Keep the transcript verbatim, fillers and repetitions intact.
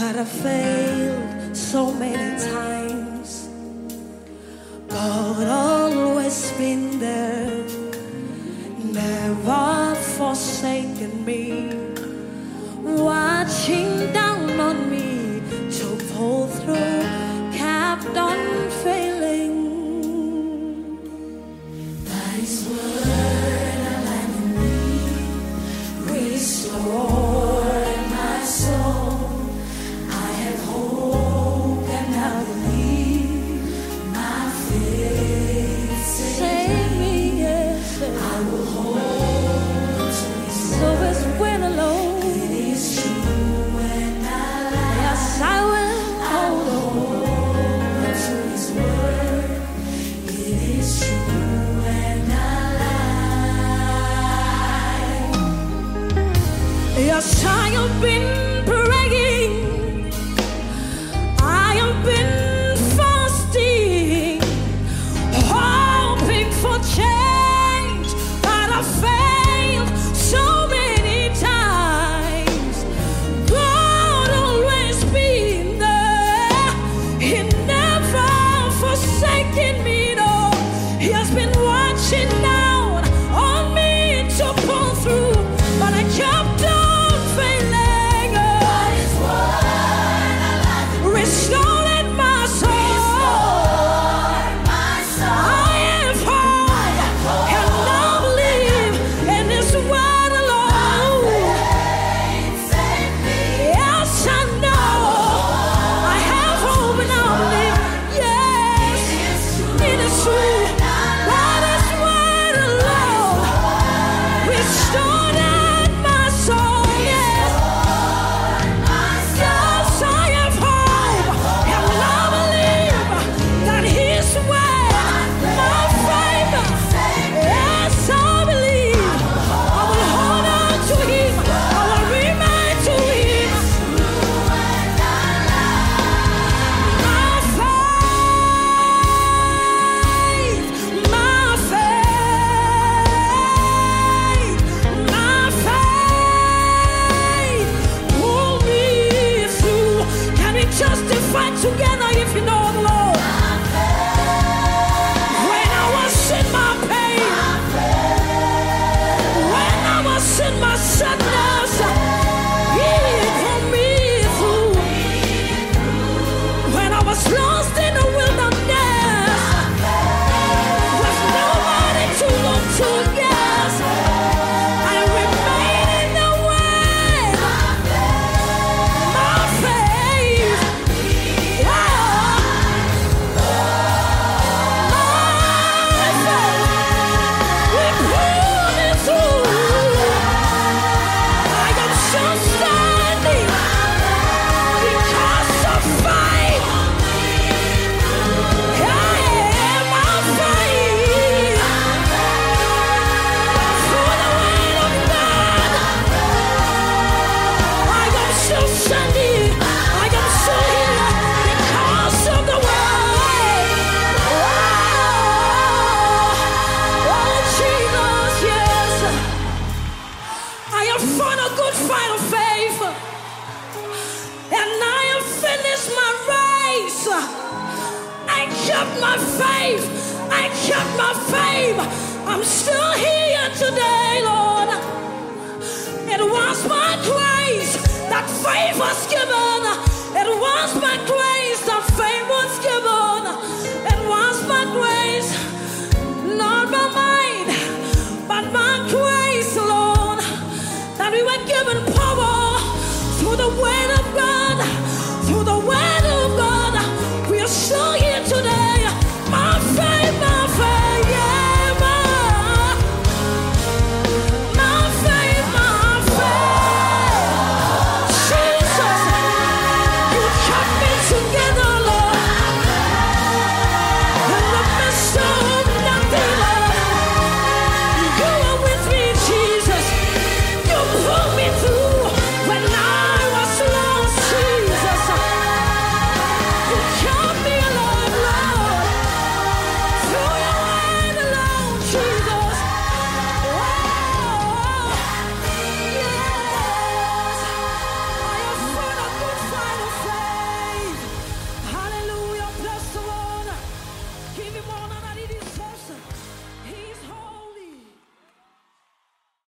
But I failed so many times. God always been there, never forsaken me, watching down on me to pull through, kept on failing. That is what I like in me, restore my soul. I have hope and I believe my faith save me. Yes, I will hold to His word. So it's when alone. It is true when I lie. Yes, I will hold on to His word. It is true when I lie. Yes, I have been. Together, if you know the Lord. When I was in my pain, when I was in my sadness, He pulled me through. When I was lost in the wilderness, with nobody to look to, yes, I remain in the way. My faith. My faith, I kept my faith. I'm still here today, Lord. It was my grace that faith was given. It was my grace.